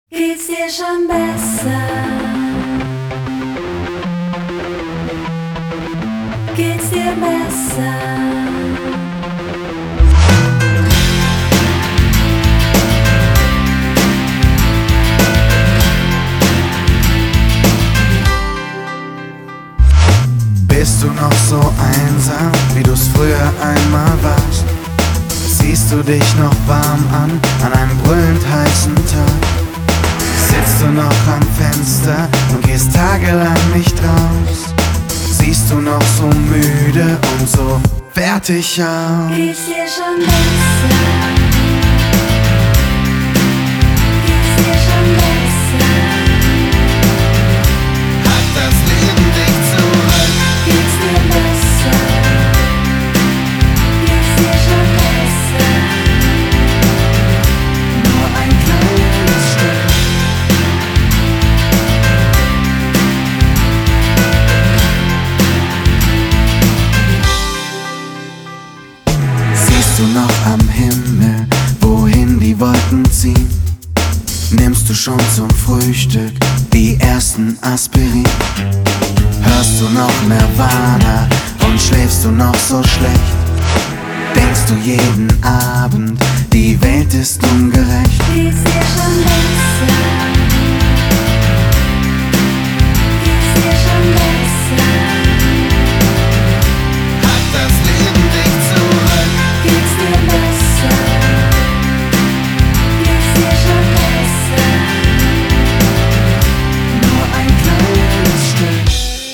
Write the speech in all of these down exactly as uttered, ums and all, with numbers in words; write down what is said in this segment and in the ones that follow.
Geht's dir schon besser? Geht's dir besser? Bist du noch so einsam, wie du's früher einmal warst? Siehst du dich noch warm an, an einem brüllend heißen Tag? Sitzt du noch am Fenster und gehst tagelang nicht raus? Siehst du noch so müde und so fertig aus? Geht's dir schon besser? Geht's dir schon besser? Hat das Leben dich zurück? Geht's dir besser? Geht's dir schon besser? Nur ein kleines Stück. Siehst du noch am Himmel, wohin die Wolken ziehen? Nimmst du schon zum Frühstück die ersten Aspirin? Hörst du noch Nirvana und schläfst du noch so schlecht? Denkst du jeden Abend, die Welt ist ungerecht? Geht's dir schon besser? Geht's dir schon besser? Hat das Leben dich zurück? Geht's dir besser? Geht's dir schon besser? Nur ein kleines Stück.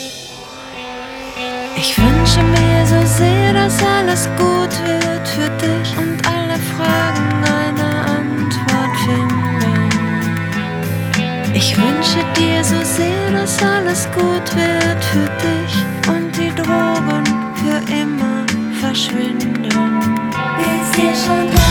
Ich wünsche mir so sehr, dass alles gut wird für dich und alle Fragen eine Antwort finden. Ich wünsche dir so sehr, dass alles gut wird für dich und die Drogen für immer verschwinden. Geht's dir schon besser?